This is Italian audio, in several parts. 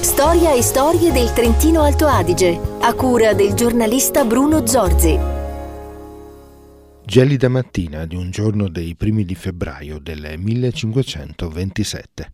Storia e storie del Trentino Alto Adige, a cura del giornalista Bruno Zorzi. Gelida mattina di un giorno dei primi di febbraio del 1527.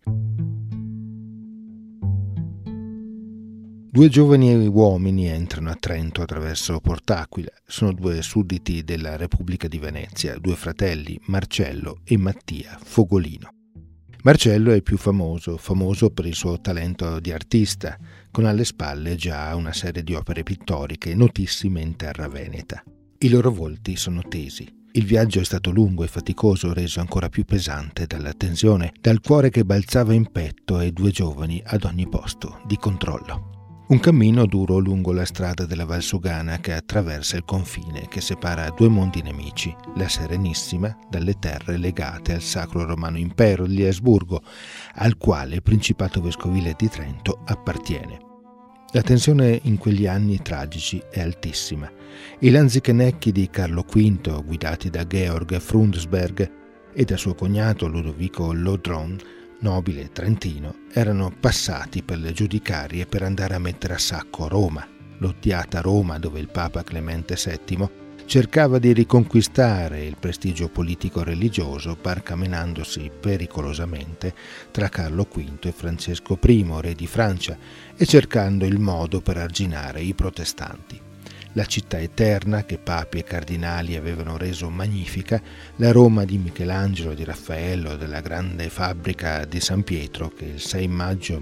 Due giovani uomini entrano a Trento attraverso Portaquila. Sono due sudditi della Repubblica di Venezia, due fratelli, Marcello e Mattia Fogolino. Marcello è il più famoso per il suo talento di artista, con alle spalle già una serie di opere pittoriche notissime in terra veneta. I loro volti sono tesi. Il viaggio è stato lungo e faticoso, reso ancora più pesante dalla tensione, dal cuore che balzava in petto ai due giovani ad ogni posto di controllo. Un cammino duro lungo la strada della Valsugana che attraversa il confine che separa due mondi nemici, la Serenissima dalle terre legate al Sacro Romano Impero di Asburgo, al quale il Principato Vescovile di Trento appartiene. La tensione in quegli anni tragici è altissima. I lanzichenecchi di Carlo V, guidati da Georg Frundsberg e da suo cognato Ludovico Lodron, nobile trentino, erano passati per le giudicarie per andare a mettere a sacco Roma, l'odiata Roma dove il Papa Clemente VII cercava di riconquistare il prestigio politico-religioso barcamenandosi pericolosamente tra Carlo V e Francesco I, re di Francia, e cercando il modo per arginare i protestanti. La città eterna che papi e cardinali avevano reso magnifica, la Roma di Michelangelo, di Raffaello, della grande fabbrica di San Pietro che il 6 maggio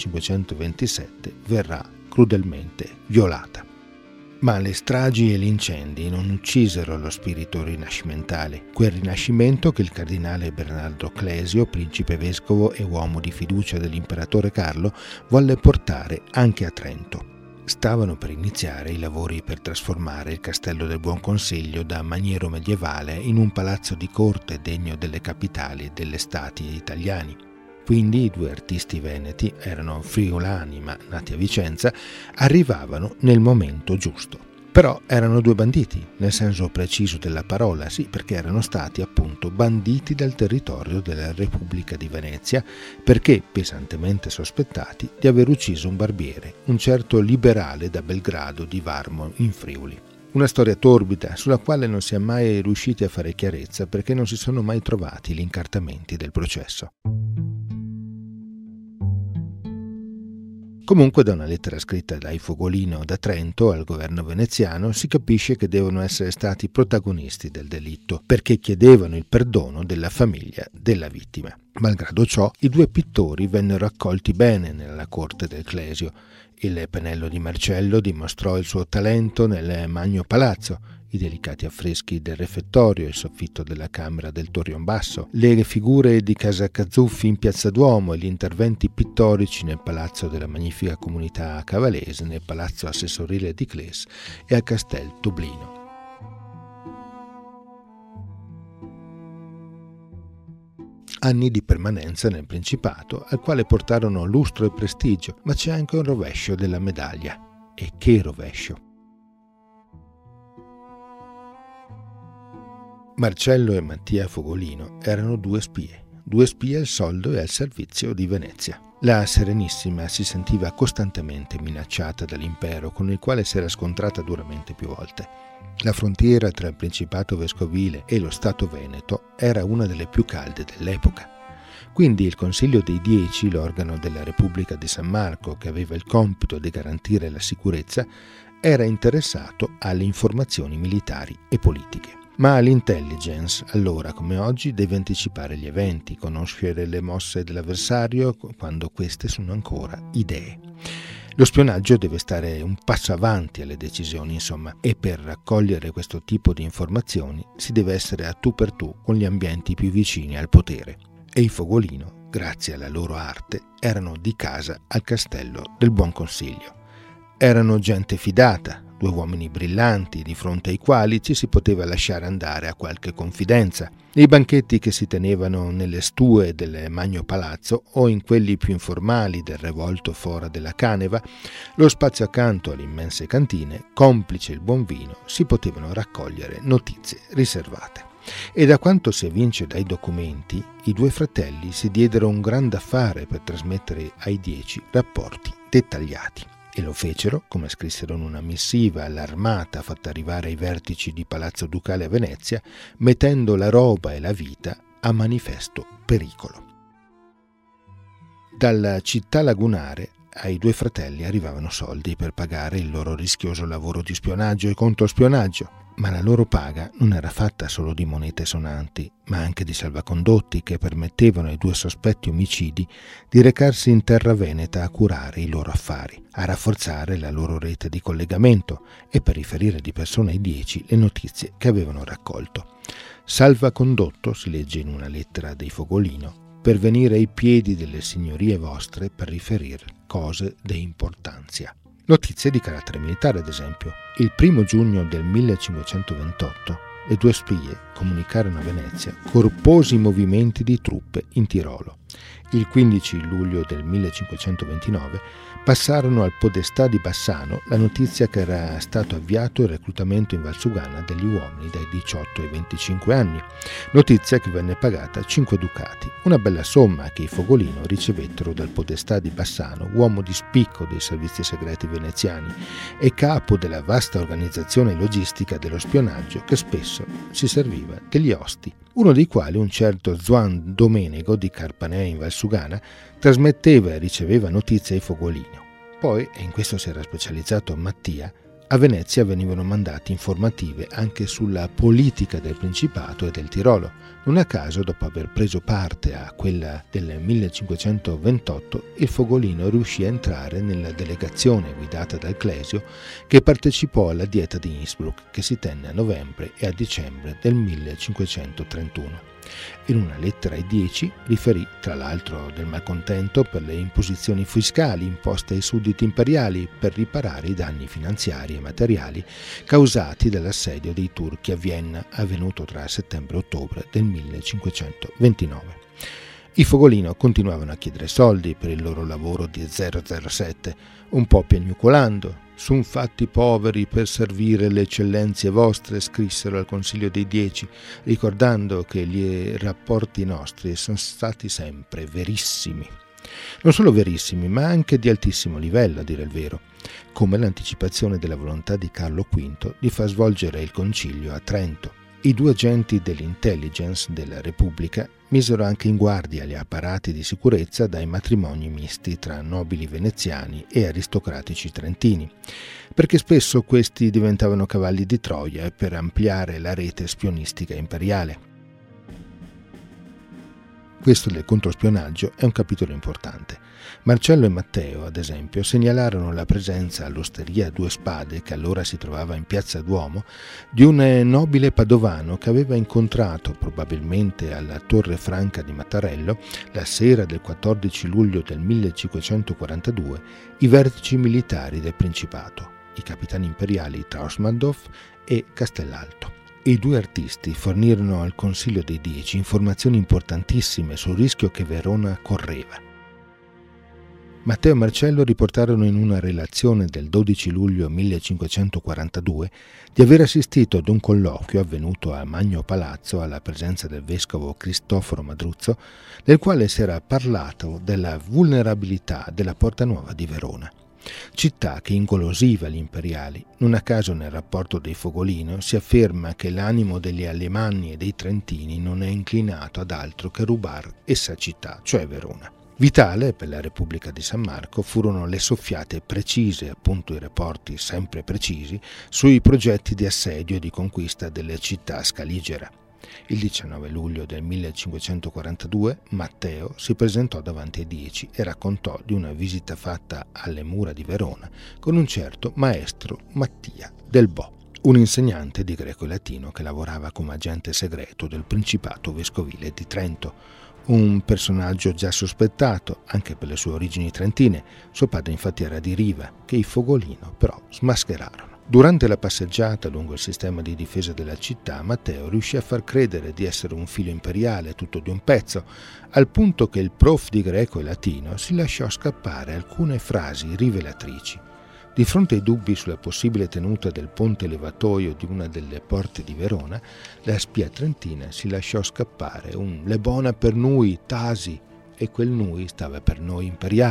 1527 verrà crudelmente violata. Ma le stragi e gli incendi non uccisero lo spirito rinascimentale, quel rinascimento che il cardinale Bernardo Clesio, principe vescovo e uomo di fiducia dell'imperatore Carlo, volle portare anche a Trento. Stavano per iniziare i lavori per trasformare il Castello del Buon Consiglio da maniero medievale in un palazzo di corte degno delle capitali delle stati italiani. Quindi i due artisti veneti, erano friulani ma nati a Vicenza, arrivavano nel momento giusto. Però erano due banditi, nel senso preciso della parola, sì, perché erano stati appunto banditi dal territorio della Repubblica di Venezia, perché pesantemente sospettati di aver ucciso un barbiere, un certo liberale da Belgrado di Varmo in Friuli. Una storia torbida sulla quale non si è mai riusciti a fare chiarezza perché non si sono mai trovati gli incartamenti del processo. Comunque, da una lettera scritta dai Fogolino da Trento al governo veneziano si capisce che devono essere stati protagonisti del delitto, perché chiedevano il perdono della famiglia della vittima. Malgrado ciò, i due pittori vennero accolti bene nella corte del Clesio. Il pennello di Marcello dimostrò il suo talento nel Magno Palazzo, i delicati affreschi del refettorio, il soffitto della camera del Torion Basso, le figure di Casa Cazzuffi in Piazza Duomo e gli interventi pittorici nel Palazzo della Magnifica Comunità Cavalese, nel Palazzo Assessorile di Cles e al Castel Dublino. Anni di permanenza nel Principato, al quale portarono lustro e prestigio, ma c'è anche un rovescio della medaglia. E che rovescio! Marcello e Mattia Fogolino erano due spie al soldo e al servizio di Venezia. La Serenissima si sentiva costantemente minacciata dall'impero, con il quale si era scontrata duramente più volte. La frontiera tra il Principato Vescovile e lo Stato Veneto era una delle più calde dell'epoca. Quindi il Consiglio dei 10, l'organo della Repubblica di San Marco, che aveva il compito di garantire la sicurezza, era interessato alle informazioni militari e politiche. Ma l'intelligence, allora come oggi, deve anticipare gli eventi, conoscere le mosse dell'avversario quando queste sono ancora idee. Lo spionaggio deve stare un passo avanti alle decisioni, insomma, e per raccogliere questo tipo di informazioni si deve essere a tu per tu con gli ambienti più vicini al potere. E i Fogolino, grazie alla loro arte, erano di casa al Castello del Buon Consiglio. Erano gente fidata, due uomini brillanti di fronte ai quali ci si poteva lasciare andare a qualche confidenza. Nei banchetti che si tenevano nelle stue del Magno Palazzo o in quelli più informali del revolto fora della Caneva, lo spazio accanto alle immense cantine, complice il buon vino, si potevano raccogliere notizie riservate. E da quanto si evince dai documenti, i due fratelli si diedero un gran affare per trasmettere ai 10 rapporti dettagliati. E lo fecero, come scrissero in una missiva all'armata fatta arrivare ai vertici di Palazzo Ducale a Venezia, mettendo la roba e la vita a manifesto pericolo. Dalla città lagunare ai due fratelli arrivavano soldi per pagare il loro rischioso lavoro di spionaggio e controspionaggio, ma la loro paga non era fatta solo di monete sonanti, ma anche di salvacondotti che permettevano ai due sospetti omicidi di recarsi in terra veneta a curare i loro affari, a rafforzare la loro rete di collegamento e per riferire di persona ai 10 le notizie che avevano raccolto. Salvacondotto, si legge in una lettera dei Fogolino, per venire ai piedi delle signorie vostre per riferire cose de importanzia. Notizie di carattere militare, ad esempio. Il 1 giugno del 1528 le due spie comunicarono a Venezia corposi movimenti di truppe in Tirolo. Il 15 luglio del 1529 passarono al podestà di Bassano la notizia che era stato avviato il reclutamento in Valsugana degli uomini dai 18 ai 25 anni, notizia che venne pagata 5 ducati, una bella somma che i Fogolino ricevettero dal podestà di Bassano, uomo di spicco dei servizi segreti veneziani e capo della vasta organizzazione logistica dello spionaggio che spesso si serviva degli osti, uno dei quali, un certo Zuan Domenego di Carpanea in Valsugana, trasmetteva e riceveva notizie ai Fogolino. Poi, e in questo si era specializzato Mattia, a Venezia venivano mandati informative anche sulla politica del Principato e del Tirolo. Non a caso, dopo aver preso parte a quella del 1528, il Fogolino riuscì a entrare nella delegazione guidata da Clesio che partecipò alla Dieta di Innsbruck che si tenne a novembre e a dicembre del 1531. In una lettera ai 10 riferì, tra l'altro, del malcontento per le imposizioni fiscali imposte ai sudditi imperiali per riparare i danni finanziari e materiali causati dall'assedio dei turchi a Vienna, avvenuto tra settembre e ottobre del 1529. I Fogolino continuavano a chiedere soldi per il loro lavoro di 007, un po' piagnucolando. «Sun fatti poveri per servire le eccellenzie vostre», scrissero al Consiglio dei 10, ricordando che gli rapporti nostri sono stati sempre verissimi. Non solo verissimi, ma anche di altissimo livello, a dire il vero, come l'anticipazione della volontà di Carlo V di far svolgere il concilio a Trento. I due agenti dell'intelligence della Repubblica misero anche in guardia gli apparati di sicurezza dai matrimoni misti tra nobili veneziani e aristocratici trentini, perché spesso questi diventavano cavalli di Troia per ampliare la rete spionistica imperiale. Questo del controspionaggio è un capitolo importante. Marcello e Matteo, ad esempio, segnalarono la presenza all'osteria Due Spade, che allora si trovava in Piazza Duomo, di un nobile padovano che aveva incontrato, probabilmente alla Torre Franca di Mattarello, la sera del 14 luglio del 1542, i vertici militari del Principato, i capitani imperiali Trausmanndorf e Castellalto. I due artisti fornirono al Consiglio dei 10 informazioni importantissime sul rischio che Verona correva. Matteo e Marcello riportarono in una relazione del 12 luglio 1542 di aver assistito ad un colloquio avvenuto a Magno Palazzo alla presenza del vescovo Cristoforo Madruzzo, nel quale si era parlato della vulnerabilità della Porta Nuova di Verona, città che ingolosiva gli imperiali. Non a caso nel rapporto dei Fogolino si afferma che l'animo degli Alemanni e dei Trentini non è inclinato ad altro che rubar essa città, cioè Verona. Vitale per la Repubblica di San Marco furono le soffiate precise, appunto i reporti sempre precisi, sui progetti di assedio e di conquista delle città scaligera. Il 19 luglio del 1542 Matteo si presentò davanti ai 10 e raccontò di una visita fatta alle mura di Verona con un certo maestro Mattia del Bo, un insegnante di greco e latino che lavorava come agente segreto del Principato Vescovile di Trento, un personaggio già sospettato anche per le sue origini trentine. Suo padre infatti era di Riva, che i Fogolino però smascherarono. Durante la passeggiata lungo il sistema di difesa della città, Matteo riuscì a far credere di essere un filo imperiale tutto di un pezzo, al punto che il prof di greco e latino si lasciò scappare alcune frasi rivelatrici. Di fronte ai dubbi sulla possibile tenuta del ponte levatoio di una delle porte di Verona, la spia trentina si lasciò scappare un «le bona per nui, tasi», e quel «nui» stava per noi imperiali.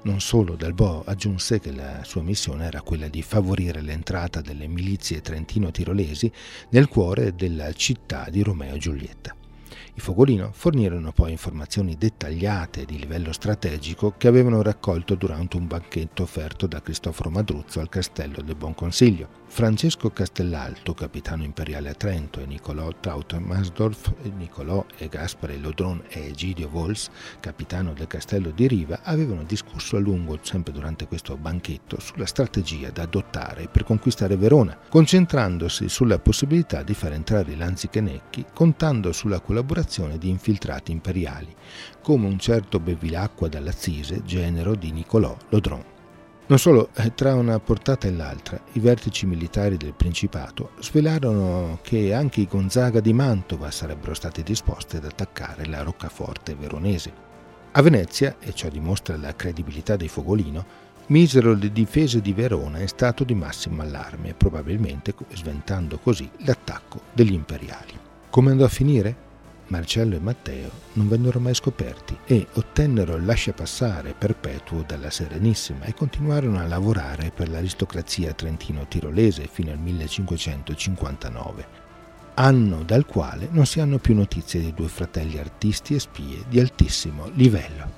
non solo, Dalbò aggiunse che la sua missione era quella di favorire l'entrata delle milizie trentino-tirolesi nel cuore della città di Romeo e Giulietta. I Fogolino fornirono poi informazioni dettagliate di livello strategico che avevano raccolto durante un banchetto offerto da Cristoforo Madruzzo al castello del Buonconsiglio. Francesco Castellalto, capitano imperiale a Trento, e Nicolò Trauter-Masdorf, Nicolò e Gaspare Lodron e Egidio Vols, capitano del castello di Riva, avevano discusso a lungo, sempre durante questo banchetto, sulla strategia da adottare per conquistare Verona, concentrandosi sulla possibilità di far entrare i lanzichenecchi, contando sulla collaborazione di infiltrati imperiali, come un certo Bevilacqua dall'Assise, genero di Nicolò Lodron. Non solo, tra una portata e l'altra, i vertici militari del Principato svelarono che anche i Gonzaga di Mantova sarebbero stati disposti ad attaccare la roccaforte veronese. A Venezia, e ciò dimostra la credibilità dei Fogolino, misero le difese di Verona in stato di massimo allarme, probabilmente sventando così l'attacco degli imperiali. Come andò a finire? Marcello e Matteo non vennero mai scoperti e ottennero il lasciapassare perpetuo dalla Serenissima e continuarono a lavorare per l'aristocrazia trentino-tirolese fino al 1559, anno dal quale non si hanno più notizie dei due fratelli artisti e spie di altissimo livello.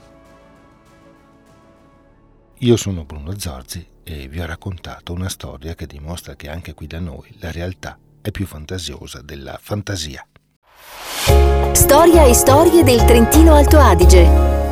Io sono Bruno Zorzi e vi ho raccontato una storia che dimostra che anche qui da noi la realtà è più fantasiosa della fantasia. Storia e storie del Trentino Alto Adige.